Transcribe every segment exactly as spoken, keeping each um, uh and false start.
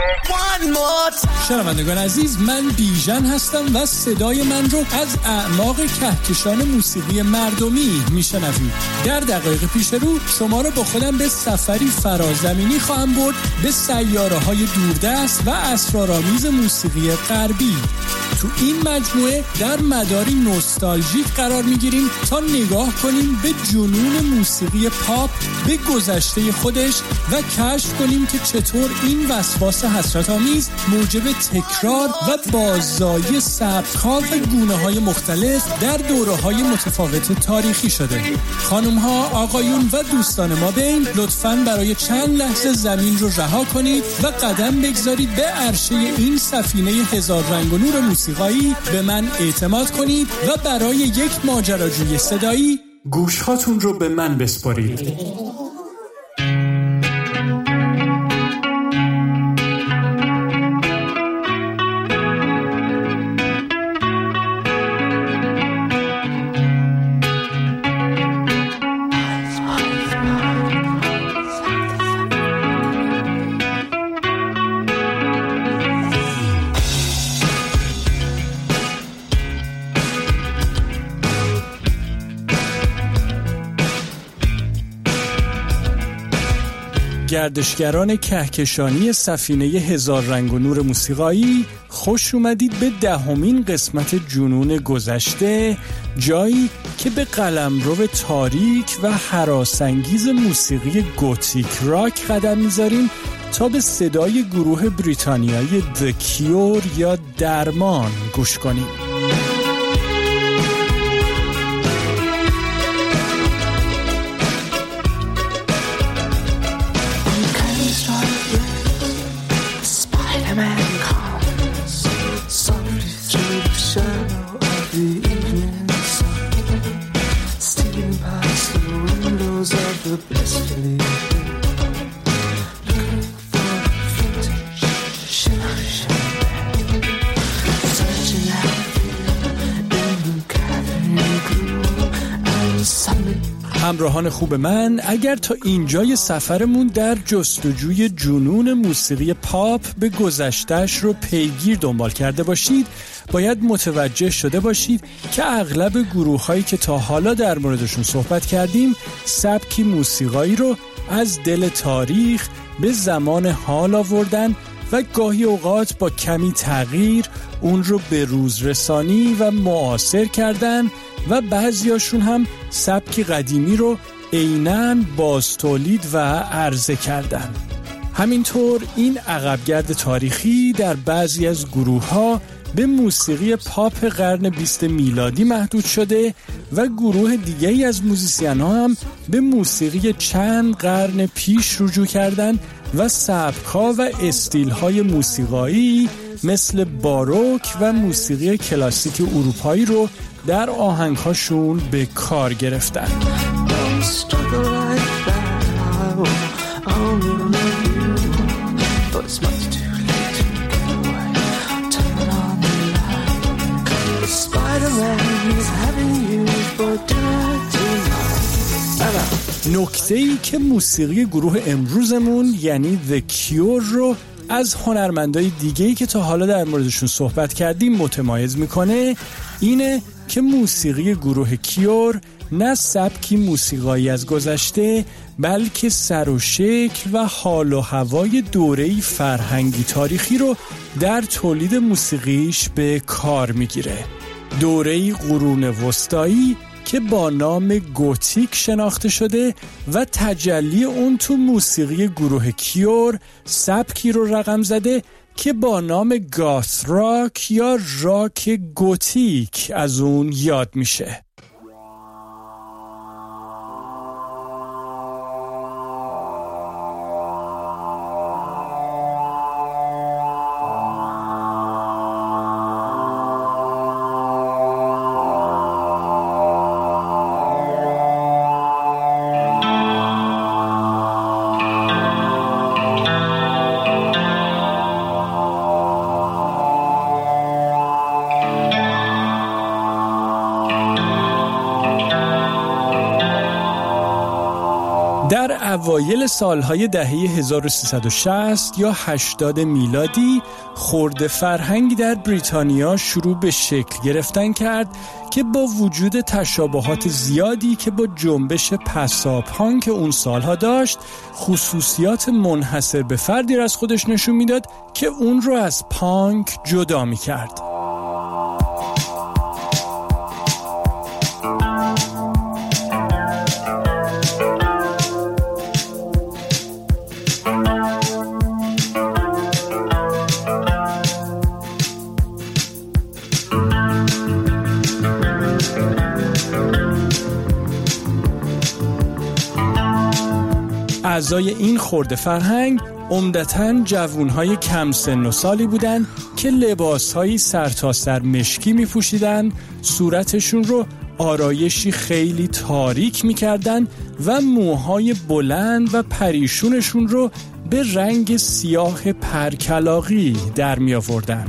شنوندگان عزیز، من بیژن هستم و صدای من رو از اعماق کهکشان موسیقی مردمی میشنوید. در دقایق پیش رو شما رو با خودم به سفری فرازمینی خواهم برد به سیاره‌های دوردست و اسرارآمیز موسیقی غربی. تو این مجموعه در مداری نوستالژیک قرار میگیریم تا نگاه کنیم به جنون موسیقی پاپ، به گذشته خودش و کشف کنیم که چطور این وسواس حسرت‌آمیز موجب تکرار و باززایی سبک‌ها و گونه‌های مختلف در دوره‌های متفاوت تاریخی شده. خانم‌ها، آقایون و دوستان ما بین، لطفاً برای چند لحظه زمین رو رها کنید و قدم بگذارید به عرشه این سفینه هزار رنگ و نور موسیقایی. به من اعتماد کنید و برای یک ماجراجوی صدایی گوش‌هاتون رو به من بسپارید. گردشگران کهکشانی سفینه هزار رنگ و نور موسیقایی، خوش اومدید به دهمین قسمت جنون گذشته، جایی که به قلمرو تاریک و هراس‌انگیز موسیقی گوتیک راک قدم میذاریم تا به صدای گروه بریتانیایی The Cure یا درمان گوش کنیم. همراهان خوب من، اگر تا اینجای سفرمون در جستجوی جنون موسیقی پاپ به گذشته‌اش رو پیگیر دنبال کرده باشید، باید متوجه شده باشید که اغلب گروه‌هایی که تا حالا در موردشون صحبت کردیم سبکی موسیقایی رو از دل تاریخ به زمان حال آوردن و گاهی اوقات با کمی تغییر اون رو به روز رسانی و معاصر کردن و بعضیاشون هم سبک قدیمی رو عیناً باز تولید و عرضه کردن. همینطور این عقبگرد تاریخی در بعضی از گروه‌ها به موسیقی پاپ قرن بیست میلادی محدود شده و گروه دیگری از موزیسین‌ها هم به موسیقی چند قرن پیش رجوع کردن و سبک‌ها و استیل‌های موسیقایی مثل باروک و موسیقی کلاسیک اروپایی رو در آهنگ‌هاشون به کار گرفتن. نکته‌ای که موسیقی گروه امروزمون یعنی The Cure رو از هنرمندای دیگه‌ای که تا حالا در موردشون صحبت کردیم متمایز میکنه اینه که موسیقی گروه کیور نه سبکی موسیقایی از گذشته، بلکه سر و شکل و حال و هوای دوره‌ای فرهنگی تاریخی رو در تولید موسیقیش به کار میگیره. دوره‌ای قرون وسطایی که با نام گوتیک شناخته شده و تجلی اون تو موسیقی گروه کیور سبکی رو رقم زده که با نام گاث راک یا راک گوتیک از اون یاد میشه. اوایل سالهای دهه هزار و سیصد و شصت یا هشتاد میلادی خرده فرهنگی در بریتانیا شروع به شکل گرفتن کرد که با وجود تشابهات زیادی که با جنبش پساپانک اون سالها داشت، خصوصیات منحصر به فردی را از خودش نشون میداد که اون رو از پانک جدا میکرد. اعضای این خرده فرهنگ عمدتاً جوانهای کم سن و سالی بودند که لباسهایی سرتاسر مشکی می پوشیدن، صورتشون رو آرایشی خیلی تاریک می کردن و موهای بلند و پریشونشون رو به رنگ سیاه پرکلاغی در می آوردن.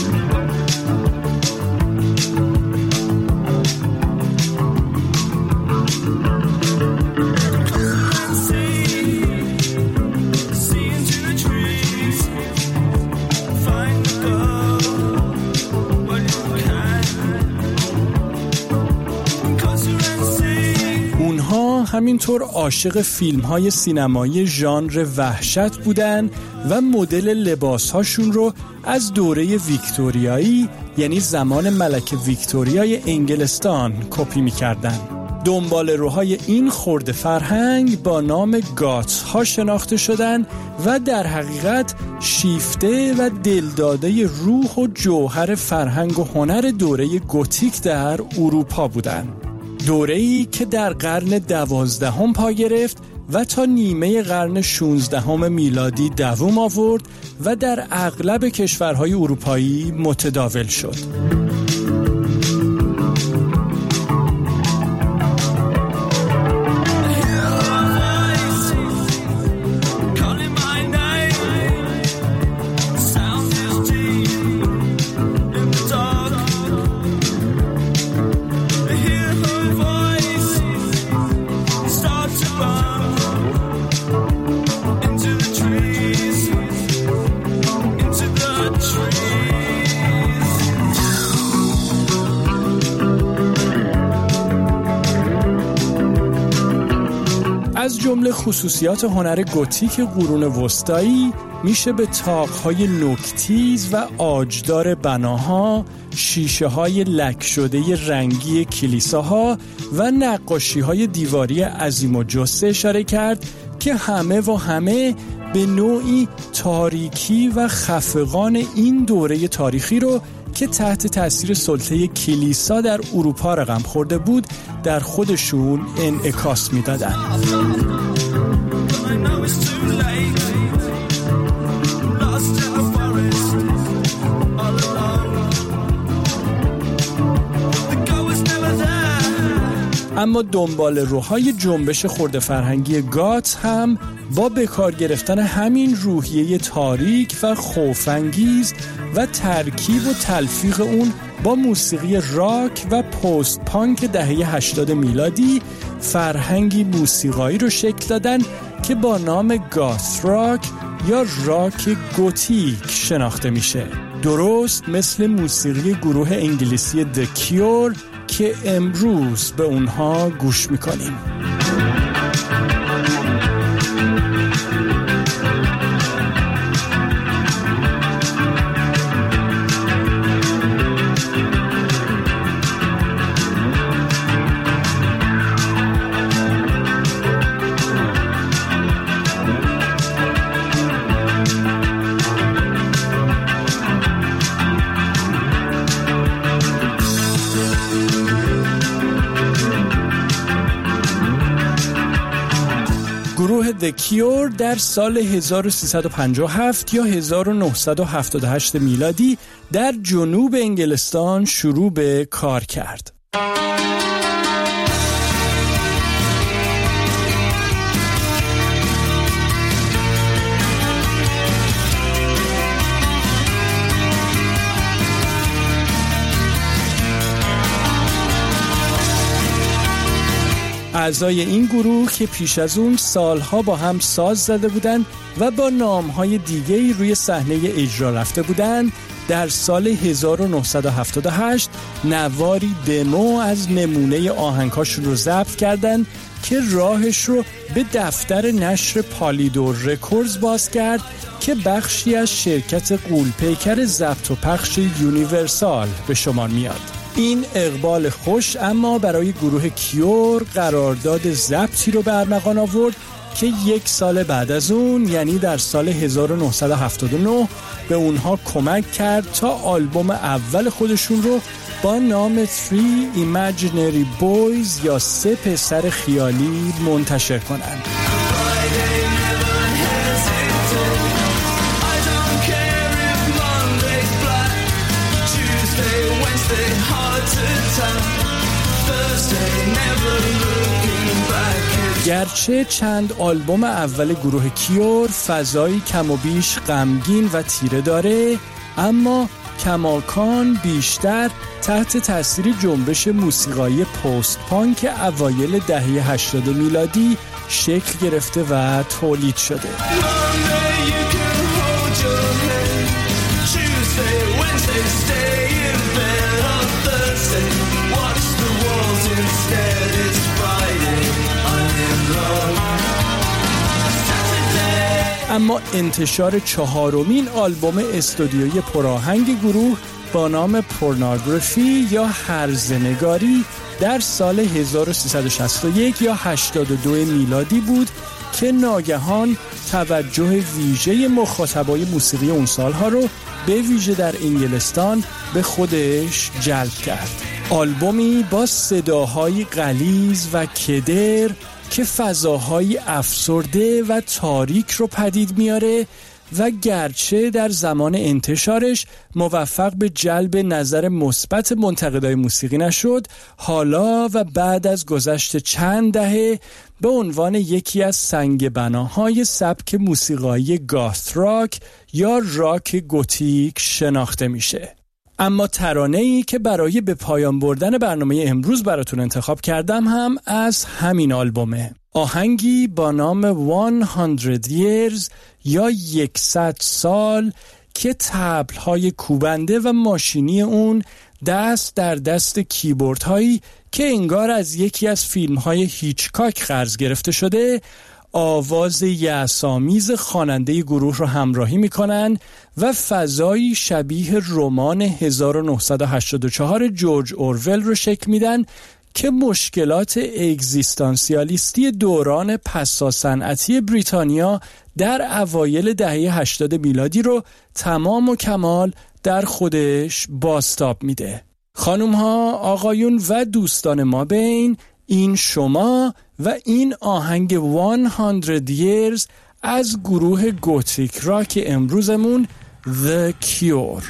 همینطور عاشق فیلم‌های سینمایی ژانر وحشت بودن و مدل لباس‌هاشون رو از دوره ویکتوریایی، یعنی زمان ملکه ویکتوریای انگلستان، کپی می‌کردن. دنباله‌روهای این خرده فرهنگ با نام گات‌ها شناخته شدن و در حقیقت شیفته و دلداده روح و جوهر فرهنگ و هنر دوره گوتیک در اروپا بودند. دوره‌ای که در قرن دوازدهم پا گرفت و تا نیمه قرن شانزدهم میلادی دوام آورد و در اغلب کشورهای اروپایی متداول شد. از جمله خصوصیات هنر گوتیک قرون وسطایی میشه به طاق‌های نوک‌تیز و آجدار بناها، شیشه‌های لک شده رنگی کلیساها و نقاشی‌های دیواری عظیم و جثه اشاره کرد که همه و همه به نوعی تاریکی و خفقان این دوره تاریخی رو که تحت تأثیر سلطه کلیسا در اروپا رقم خورده بود در خودشون انعکاس می‌دادن. اما دنباله‌روهای جنبش خرده فرهنگی گات هم با بکار گرفتن همین روحیه تاریک و خوف‌انگیز و ترکیب و تلفیق اون با موسیقی راک و پست پانک دهه هشتاد میلادی فرهنگی موسیقایی رو شکل دادن که با نام گات راک یا راک گوتیک شناخته میشه. درست مثل موسیقی گروه انگلیسی The Cure که امروز به اونها گوش میکنیم. گروه The Cure در سال هزار و سیصد و پنجاه و هفت یا هزار و نهصد و هفتاد و هشت میلادی در جنوب انگلستان شروع به کار کرد. اعضای این گروه که پیش از اون سالها با هم ساز زده بودن و با نامهای دیگه‌ای روی صحنه اجرا رفته بودن، در سال هزار و نهصد و هفتاد و هشت نواری دمو از نمونه آهنگاشون رو ضبط کردن که راهش رو به دفتر نشر پالیدور رکوردز باز کرد که بخشی از شرکت غول‌پیکر ضبط و پخش یونیورسال به شمار میاد. این اقبال خوش اما برای گروه کیور قرارداد ضبطی رو به ارمغان آورد که یک سال بعد از اون، یعنی در سال هزار و نهصد و هفتاد و نه، به اونها کمک کرد تا آلبوم اول خودشون رو با نام Three Imaginary Boys یا سه پسر خیالی منتشر کنند. گرچه چند آلبوم اول گروه کیور فضایی کم و بیش غمگین و تیره داره، اما کماکان بیشتر تحت تاثیر جنبش موسیقایی پست پانک اوایل دهه هشتاد میلادی شکل گرفته و تولید شده. اما انتشار چهارمین آلبوم استودیویی پراهنگ گروه با نام پورنوگرافی یا هرزنگاری در سال هزار و سیصد و شصت و یک یا هشتاد و دو میلادی بود که ناگهان توجه ویژه مخاطبای موسیقی اون سالها رو به ویژه در انگلستان به خودش جلب کرد. آلبومی با صداهای غلیظ و کدر که فضاهای افسرده و تاریک رو پدید میاره و گرچه در زمان انتشارش موفق به جلب نظر مثبت منتقدای موسیقی نشد، حالا و بعد از گذشت چند دهه به عنوان یکی از سنگ بناهای سبک موسیقایی گاث راک یا راک گوتیک شناخته میشه. اما ترانه‌ای که برای به پایان بردن برنامه امروز براتون انتخاب کردم هم از همین آلبومه. آهنگی با نام صد years یا صد سال که طبل‌های کوبنده و ماشینی اون دست در دست کیبوردهایی که انگار از یکی از فیلم‌های هیچکاک قرض گرفته شده، آواز یأس‌آمیز خواننده گروه رو همراهی میکنن و فضایی شبیه رمان هزار و نهصد و هشتاد و چهار جورج اورول رو شکل میدن که مشکلات اگزیستانسیالیستی دوران پساصنعتی بریتانیا در اوایل دهه هشتاد میلادی رو تمام و کمال در خودش بازتاب میده. خانم ها، آقایون و دوستان ما بین، این شما و این آهنگ صد years از گروه گوتیک راک امروزمون The Cure.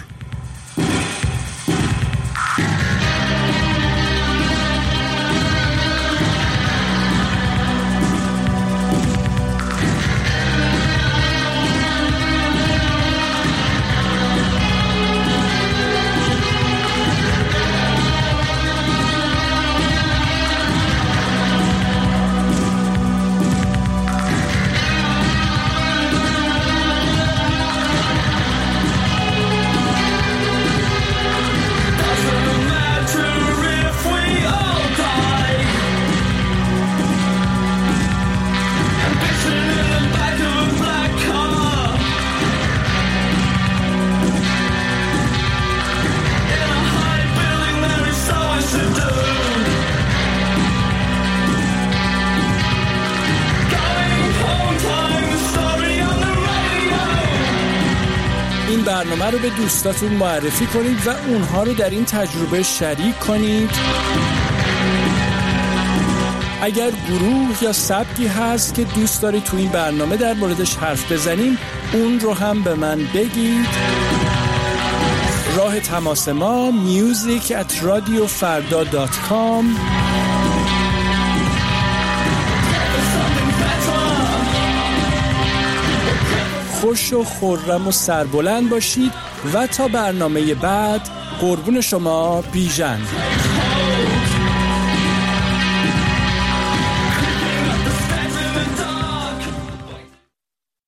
برنامه رو به دوستاتون معرفی کنید و اونها رو در این تجربه شریک کنید. اگر گروه یا سبکی هست که دوست دارید تو این برنامه در موردش حرف بزنیم، اون رو هم به من بگید. راه تماس ما music at radio farda dot com. خوش و خرم و سربلند باشید و تا برنامه بعد، قربون شما، بیژن.